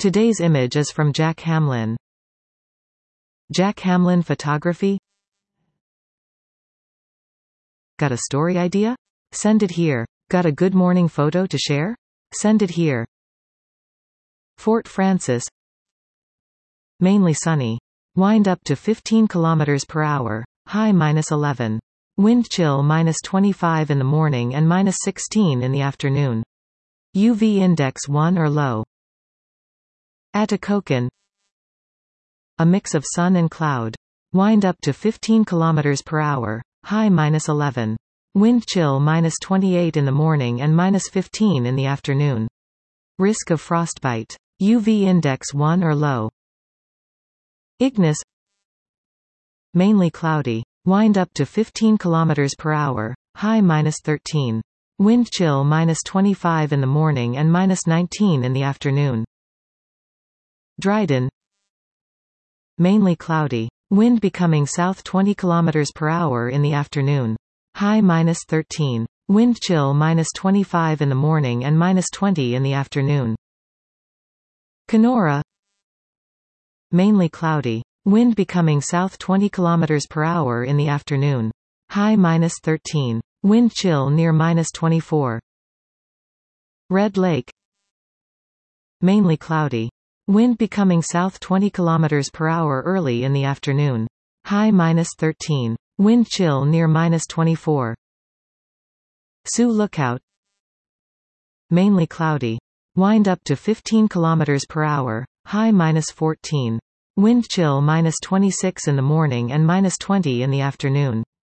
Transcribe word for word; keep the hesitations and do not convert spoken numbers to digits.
Today's image is from Jack Hamlin. Jack Hamlin Photography. Got a story idea? Send it here. Got a good morning photo to share? Send it here. Fort Frances. Mainly sunny. Wind up to fifteen kilometers per hour. High minus eleven. Wind chill minus twenty-five in the morning and minus sixteen in the afternoon. U V index one or low. Atikokan. A mix of sun and cloud. Wind up to fifteen kilometers per hour. High minus eleven. Wind chill minus twenty-eight in the morning and minus fifteen in the afternoon. Risk of frostbite. U V index one or low. Ignis. Mainly cloudy. Wind up to fifteen kilometers per hour. High minus thirteen. Wind chill minus twenty-five in the morning and minus nineteen in the afternoon. Dryden. Mainly cloudy. Wind becoming south twenty kilometers per hour in the afternoon. High minus thirteen. Wind chill minus twenty-five in the morning and minus twenty in the afternoon. Kenora. Mainly cloudy. Wind becoming south twenty kilometers per hour in the afternoon. High minus thirteen. Wind chill near minus twenty-four. Red Lake. Mainly cloudy. Wind becoming south twenty kilometers per hour early in the afternoon. High minus thirteen. Wind chill near minus twenty-four. Sioux Lookout. Mainly cloudy. Wind up to fifteen kilometers per hour. High minus fourteen. Wind chill minus twenty-six in the morning and minus twenty in the afternoon.